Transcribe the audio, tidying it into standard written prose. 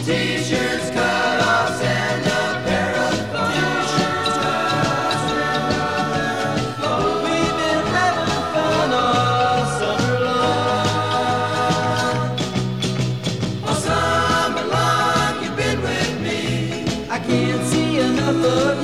T-shirts, cutoffs, and a pair of thongs. We've been having fun all summer long. All summer long, you've been with me. I can't see enough of you.